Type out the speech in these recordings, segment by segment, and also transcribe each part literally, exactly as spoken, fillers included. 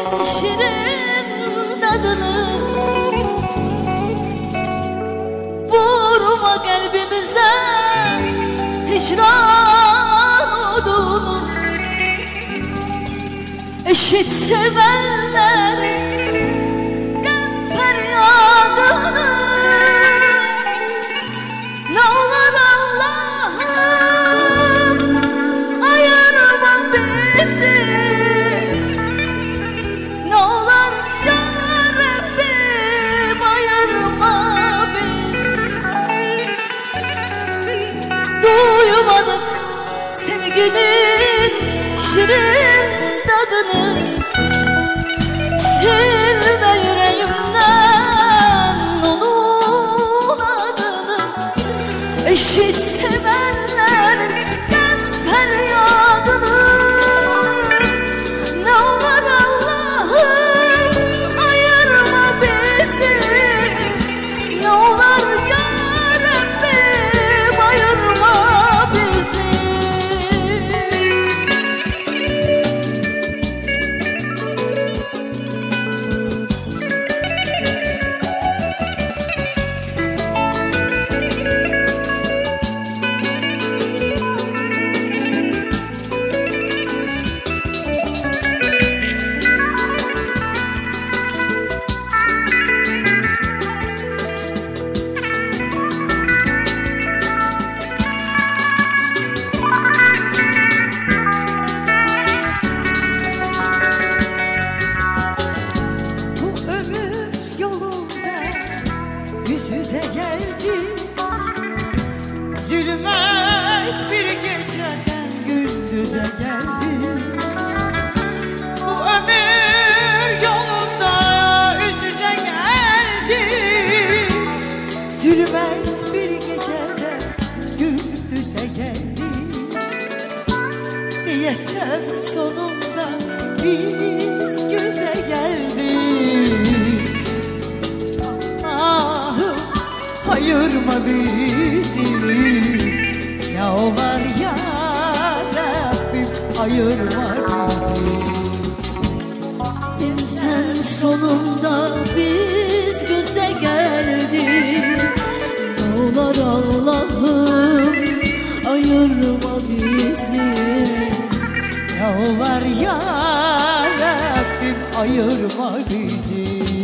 şirin tadını, vurma kalbimize hicran odunu. Eşit sevenlerin kan feryadını, ne olur Allah'ım ayırma bizi, ne olur ya Rabbim ayırma bizi. Duymadık sevginin şirin tadını, silme yüreğimden onun adını. Eşit sevenlerin kan feryadını, ne olur Allah'ım ayırma bizi, ne olur ya Rabbim ayırma bizi. Yüz yüze geldik, zulmet bir geceden gündüze geldik. Bu ömür yolunda yüz yüze geldik, zulmet bir geceden gündüze geldik. Diyesen sonunda biz göze geldik. Ayırma bizi, ya olar ya Rabbim ayırma bizi. Sen sonunda biz göze geldik, ne olur Allah'ım ayırma bizi, Ya olar ya Rabbim ayırma bizi.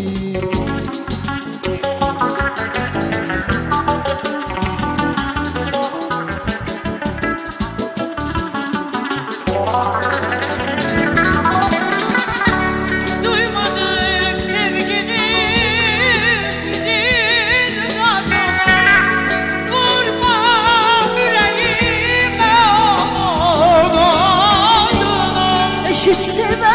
Duymadık sevginin tadını, vurma yüreğime onun adını. eşit seven